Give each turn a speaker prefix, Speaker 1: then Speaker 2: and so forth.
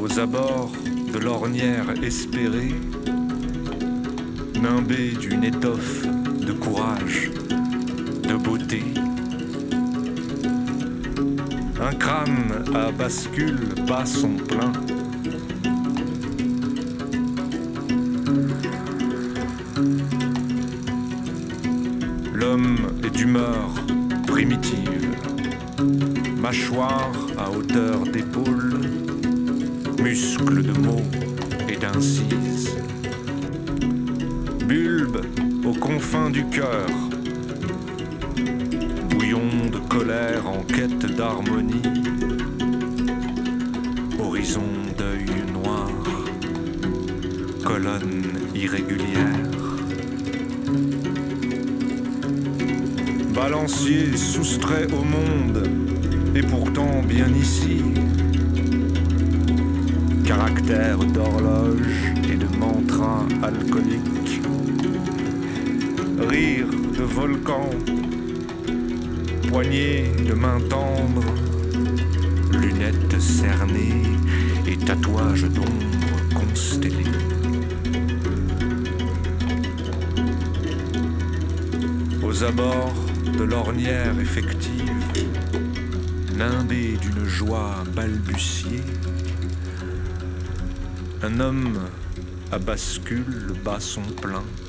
Speaker 1: Aux abords de l'ornière espérée, nimbé d'une étoffe de courage, de beauté, un crâne à bascule bat son plein. L'homme est d'humeur primitive, mâchoire à hauteur d'épaule, muscles de mots et d'incises, bulbe aux confins du cœur, bouillon de colère en quête d'harmonie, horizon d'œil noir, colonne irrégulière. Balancier soustrait au monde, et pourtant bien ici. Caractère d'horloge et de mantra alcoolique. Rire de volcan, poignée de main tendre, lunettes cernées et tatouages d'ombre constellés. Aux abords de l'ornière effective, nimbé d'une joie balbutiée, un homme à bascule bat son plein.